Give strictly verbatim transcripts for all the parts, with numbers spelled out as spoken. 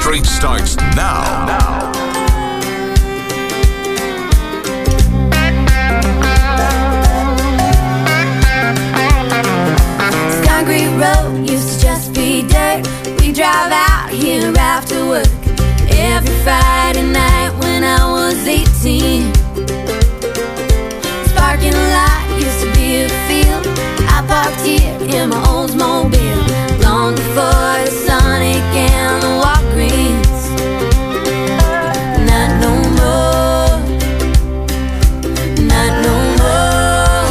Country starts now. now. Concrete road used to just be dirt. We drive out here after work every Friday night when I was eighteen. This parking lot used to be a field. I parked here in my Oldsmobile long before the Sonic and the Walgreens. Not no more, not no more.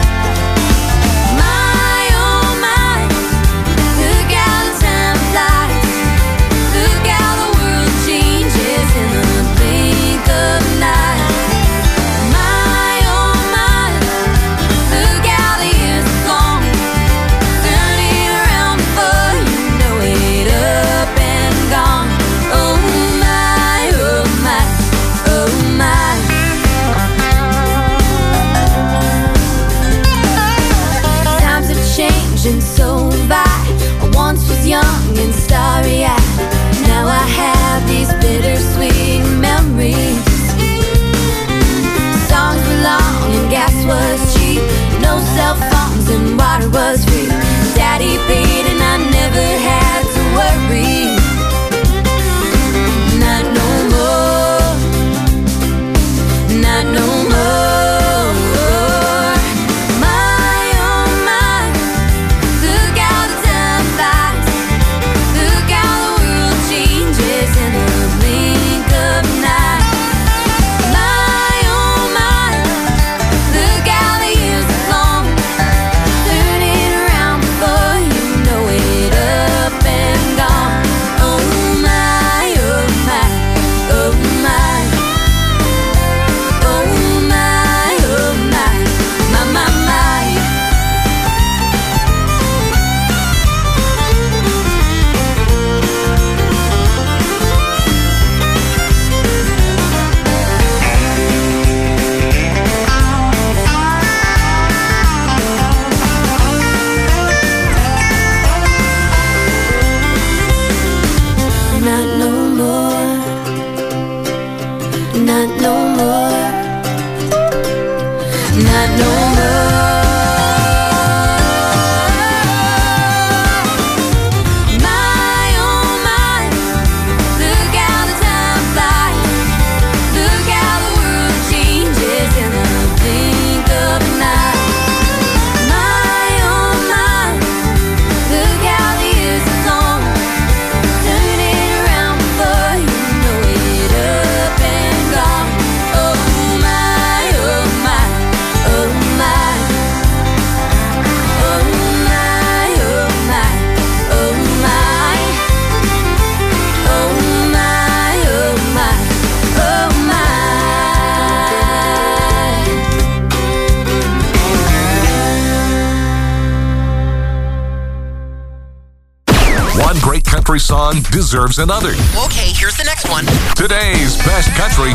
My oh my, look how the time flies. Look how the world changes in the blink of an eye. My oh my, look how the years have gone, turning around before you know it, up and gone. Oh my, oh my, oh my. Times have changed and so have I. I once was young and starry-eyed. Now I have these bittersweet memories. Songs were long and gas was cheap. No cell phones and water was free. Daddy paid and I never had to worry. Not no more, not no more. My oh my, look how the time flies. Look how the world changes in the blink of an eye. My oh my, look how the years have flown, turning around before you know it, up and gone. Oh my, oh my, oh my, oh my, oh my, my, my, my. Not no more, not no more, not no more. My oh my, look how the time flies. Look how the world changes in the blink of an eye. My oh my, look how the years have gone, turning around before you know it, up and gone. Oh my, oh my, oh my, oh my, oh my, oh my, oh my, oh my, oh my. One great country song deserves another. Okay, here's the next one. Today's best country